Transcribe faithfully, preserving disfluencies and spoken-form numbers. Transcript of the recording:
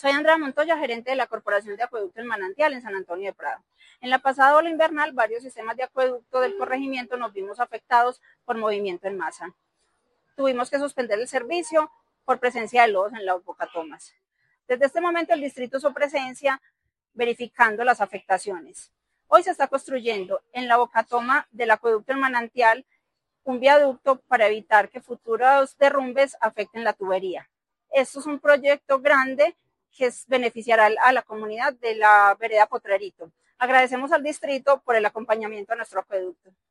Soy Andrea Montoya, gerente de la Corporación de Acueducto El Manantial en San Antonio de Prado. En la pasada ola invernal, varios sistemas de acueducto del corregimiento nos vimos afectados por movimiento en masa. Tuvimos que suspender el servicio por presencia de lodos en las bocatomas. Desde este momento, el distrito hizo presencia verificando las afectaciones. Hoy se está construyendo en la bocatoma del acueducto El Manantial un viaducto para evitar que futuros derrumbes afecten la tubería. Esto es un proyecto grande que beneficiará a la comunidad de la vereda Potrerito. Agradecemos al distrito por el acompañamiento a nuestro acueducto.